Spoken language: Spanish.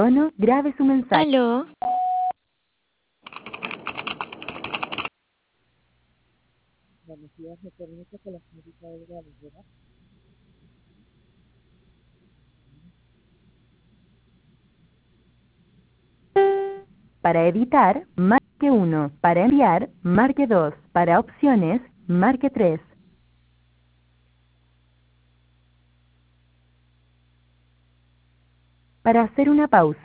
tono, grabe su mensaje. Aló. Buenos días, me permite que la señorita Olga Rivera. Para editar, marque 1. Para enviar, marque 2. Para opciones, marque 3. Para hacer una pausa.